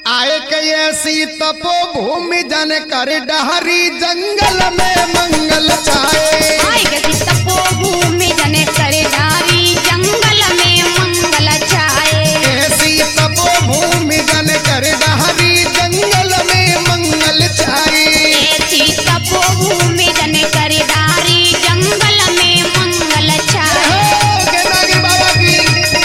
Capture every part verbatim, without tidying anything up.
आए कैसी तपो भूमि जन कर डहरी जंगल में मंगल छाए। आए कैसी तपो भूमि जन कर डहरी जंगल में मंगल छाए। ऐसी तपो भूमि जन कर डहरी जंगल में मंगल छाए। ऐसी तपो भूमि जन कर डहरी जंगल में मंगल छाए। नागिर बाबा की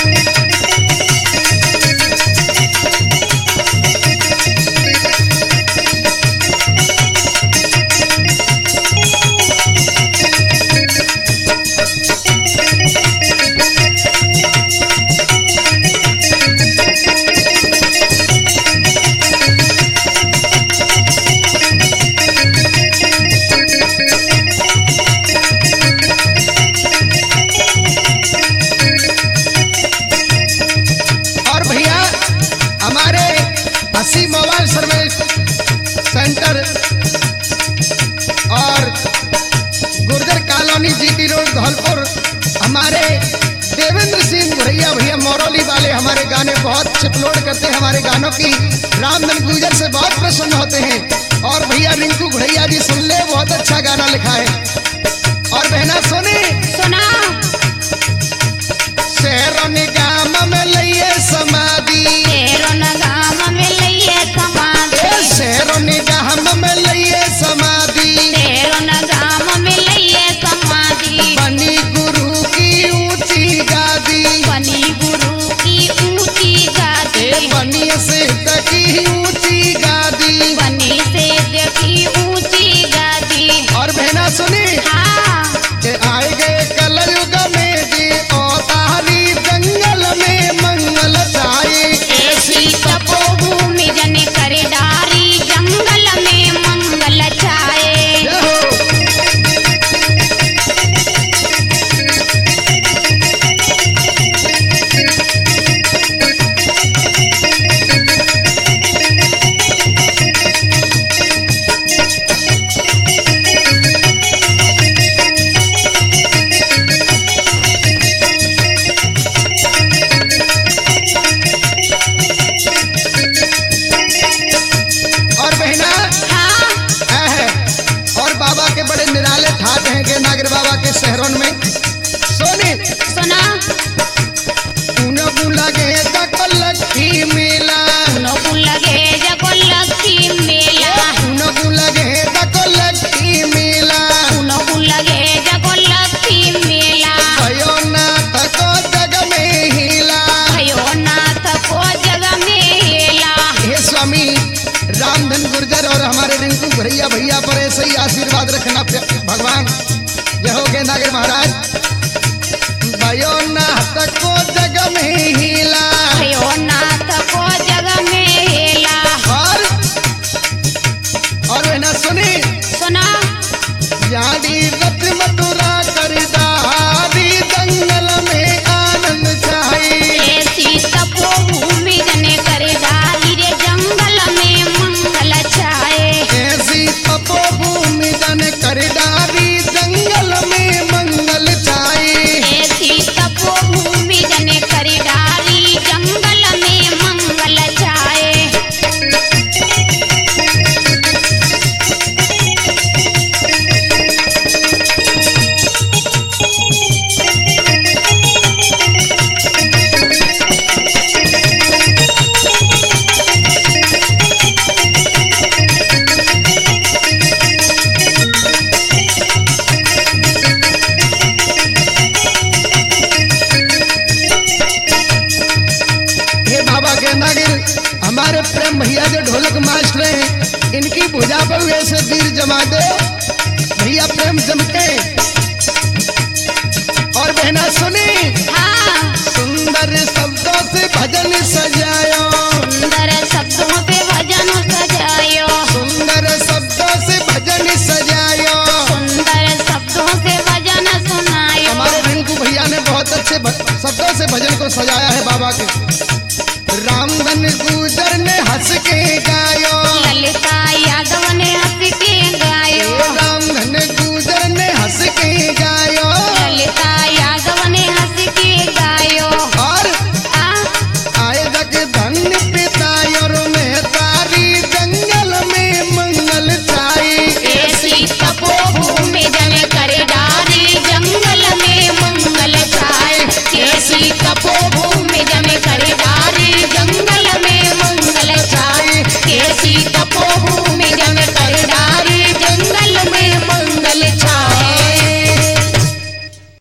मोबाइल सर्विस सेंटर और Gurjar colony GT road Dholpur हमारे देवेंद्र सिंह भैया भैया मोरौली वाले हमारे गाने बहुत अपलोड करते हैं। हमारे गानों की रामधन गुर्जर से बहुत प्रसन्न होते हैं। और भैया रिंकू भैया जी सुन ले, बहुत अच्छा गाना लिखा है। और बहना सोनी सुना शहरों निगाम में लइए समाधि। शहरों निगाम में लइए समाधि। शहरों निगाम में लइए समाधि। शहरों निगाम में लइए समाधि। बनी गुरु की ऊंची गादी। बनी गुरु की ऊंची गादी। बनी सिद्ध की ऊंची गादी। बनी सिद्ध की ऊंची गादी। और बहना सुनी हाँ के आए गए कलयुग में जी औतारी जंगल में मंगल छाए। ऐसी तपोभूमि जन कर डारी जंगल में मंगल छाए। और बहना हाँ है और बाबा के बड़े निराले ठाट हैं के नागर बाबा के शहरों में सोनी सुना उनको लगे जको लक्की मेला। उनको लगे जको लक्की मेला। उनको लगे जको लक्की मेला। उनको लगे जको लक्की मेला। भयो नाथ को जग में हिला। भयो नाथ को जग में हेला। हे स्वामी रामधन गुर्जर और हमारे रिंकू भैया भैया पर ऐसे ही आशीर्वाद रखना भगवान। जय हो गए नागर महाराज। भयो नाथ को जग में हिला। भयो नाथ को जग में हेला। और और है ना सुनी सुना यानी रत मथुरा कर दारी जंगल में आनंद छाई। ऐसी तपोभूमि जन कर डारी रे जंगल में मंगल छाए। ऐसी तपोभूमि जन कर डारी जंगल में मंगल छाई। ऐसी तपोभूमि जन कर डारी जंगल में मंगल छाए। हे बाबा के नागिर हमारे प्रेम भैया जो ढोलक मास्टर हैं इनकी भुजा पर ऐसे वीर जमा दो भैया प्रेम जमके। और बहना सुनी हाँ सुंदर शब्दों से भजन सजायो। सुंदर